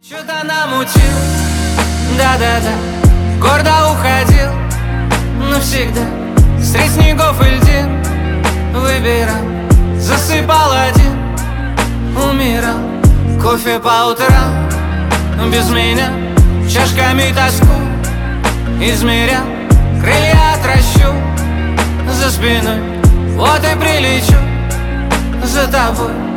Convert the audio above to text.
Что-то намутил, да-да-да, гордо уходил навсегда. Средь снегов и льдин выбирал, засыпал один, умирал. Кофе по утрам без меня, чашками тоску измерял. Крылья отращу за спиной, вот и прилечу за тобой.